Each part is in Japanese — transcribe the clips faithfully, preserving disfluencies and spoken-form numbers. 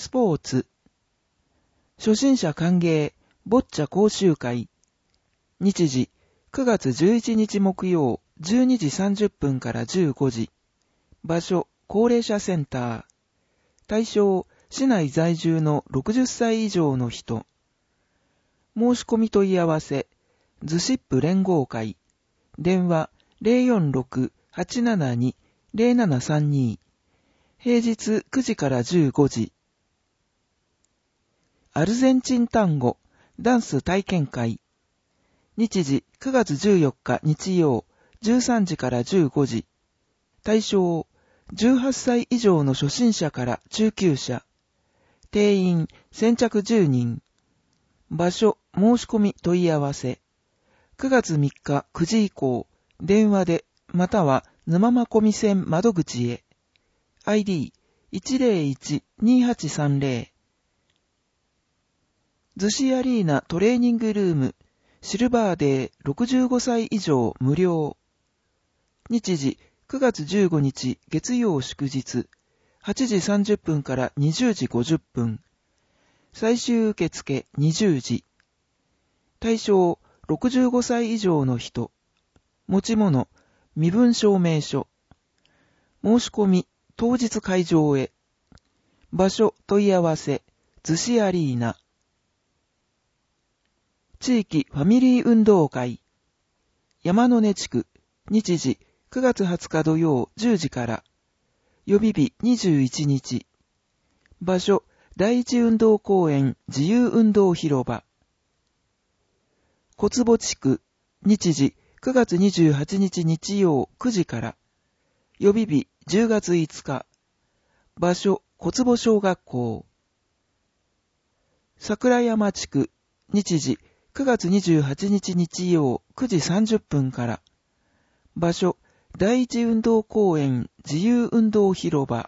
スポーツ。初心者歓迎、ボッチャ講習会。日時、くがつじゅういちにち木曜、じゅうにじさんじゅっぷんからじゅうごじ。場所、高齢者センター。対象、市内在住のろくじゅっさい以上の人。申し込み問い合わせ、ズシップ連合会。電話 ゼロよんろく はちななに ゼロななさんに。平日くじからじゅうごじ。アルゼンチン単語、ダンス体験会。日時くがつじゅうよっか日曜、じゅうさんじからじゅうごじ。対象、じゅうはっさい以上の初心者から中級者。定員先着じゅうにん。場所、申し込み問い合わせ。くがつみっかくじ以降、電話で、または沼まこみ線窓口へ。アイディーいちゼロいち にはちさんゼロ。逗子アリーナトレーニングルーム、シルバーデーろくじゅうごさい以上無料。日時くがつじゅうごにち月曜祝日、はちじさんじゅっぷんからにじゅうじごじゅっぷん。最終受付にじゅうじ。対象ろくじゅうごさい以上の人。持ち物、身分証明書。申し込み、当日会場へ。場所問い合わせ、逗子アリーナ。地域ファミリー運動会。山の根地区、日時くがつはつか土曜じゅうじから。予備日にじゅういちにち。場所、第一運動公園自由運動広場。小坪地区、日時くがつにじゅうはちにち日曜くじから。予備日じゅうがついつか。場所、小坪小学校。桜山地区、日時くがつにじゅうはちにち日曜くじさんじゅっぷんから。場所、第一運動公園自由運動広場。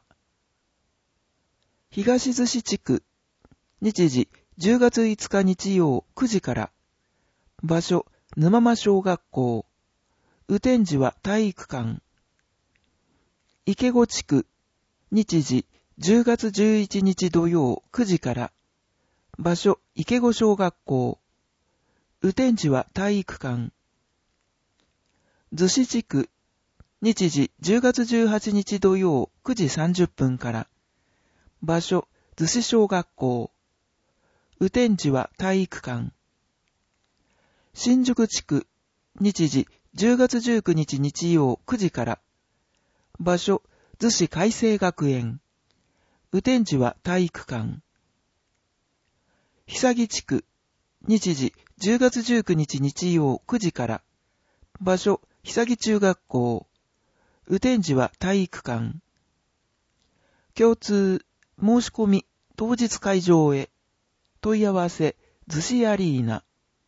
東逗子地区、日時じゅうがついつか日曜くじから。場所、沼間小学校。雨天時は体育館。池子地区、日時じゅうがつじゅういちにち土曜くじから。場所、池子小学校。雨天時は体育館。逗子地区、日時じゅうがつじゅうはちにち土曜くじさんじゅっぷんから。場所、逗子小学校。雨天時は体育館。新宿地区、日時じゅうがつじゅうくにち日曜くじから。場所、逗子海星学園。雨天時は体育館。久木地区、日時じゅうがつじゅうくにち日曜くじから。場所、久木中学校。雨天時は体育館。共通、申し込み、当日会場へ。問い合わせ、逗子アリーナ。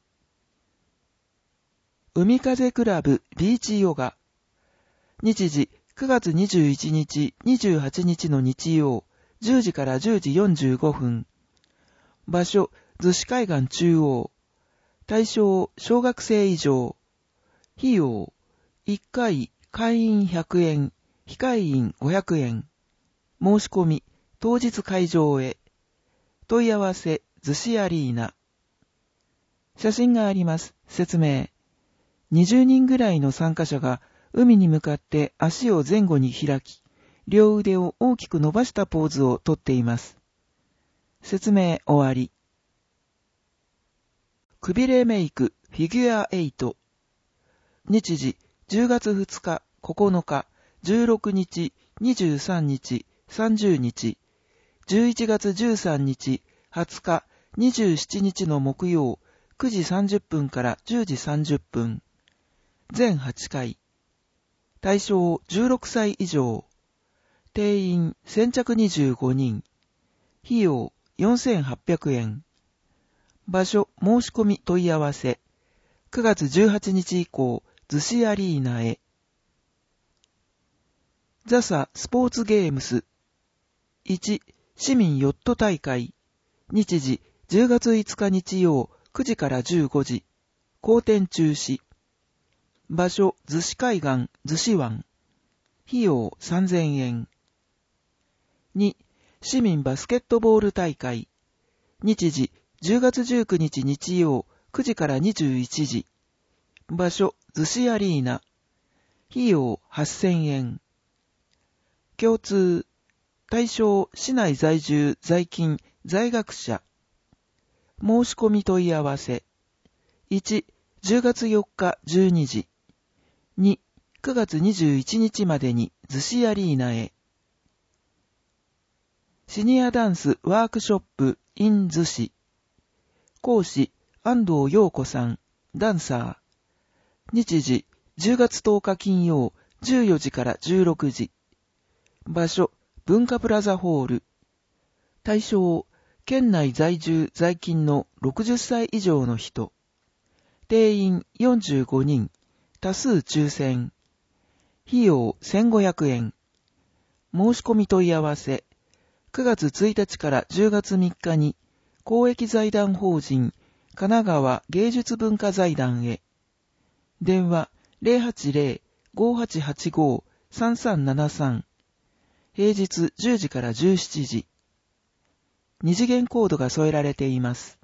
海風クラブビーチヨガ。日時くがつにじゅういちにち、にじゅうはちにちの日曜、じゅうじからじゅうじよんじゅうごふん。場所、逗子海岸中央。対象、小学生以上。費用、いっかい会員ひゃくえん、非会員ごひゃくえん。申し込み、当日会場へ。問い合わせ、逗子アリーナ。写真があります。説明。にじゅうにんぐらいの参加者が海に向かって足を前後に開き、両腕を大きく伸ばしたポーズをとっています。説明終わり。くびれメイクフィギュアエイト。日時じゅうがつふつか、ここのか、じゅうろくにち、にじゅうさんにち、さんじゅうにち、じゅういちがつじゅうさんにち、はつか、にじゅうしちにちの木曜、くじさんじゅっぷんからじゅうじさんじゅっぷん。全はちかい。対象じゅうろくさい以上。定員先着にじゅうごにん。費用よんせんはっぴゃくえん。場所申し込み問い合わせ。くがつじゅうはちにち以降、逗子アリーナへ。ザサスポーツゲームス。いち、市民ヨット大会。日時じゅうがついつか日曜くじからじゅうごじ。公展中止。場所、逗子海岸、逗子湾。費用さんぜんえん。に、 市民バスケットボール大会。日時、じゅうがつじゅうくにち日曜、くじからにじゅういちじ。場所、逗子アリーナ。費用、はっせんえん。共通、対象、市内在住、在勤、在学者。申し込み問い合わせ。いち、じゅうがつよっかじゅうにじ。に、くがつにじゅういちにちまでに逗子アリーナへ。シニアダンスワークショップ in 逗子。講師、安藤陽子さん、ダンサー。日時、じゅうがつとおか金曜、じゅうよじからじゅうろくじ。場所、文化プラザホール。対象、県内在住在勤のろくじゅっさい以上の人。定員よんじゅうごにん、多数抽選。費用せんごひゃくえん。申し込み問い合わせ。くがつついたちからじゅうがつみっかに公益財団法人神奈川芸術文化財団へ。電話 ゼロはちゼロ ごーはちはちごー さんさんななさん。平日じゅうじからじゅうしちじ。二次元コードが添えられています。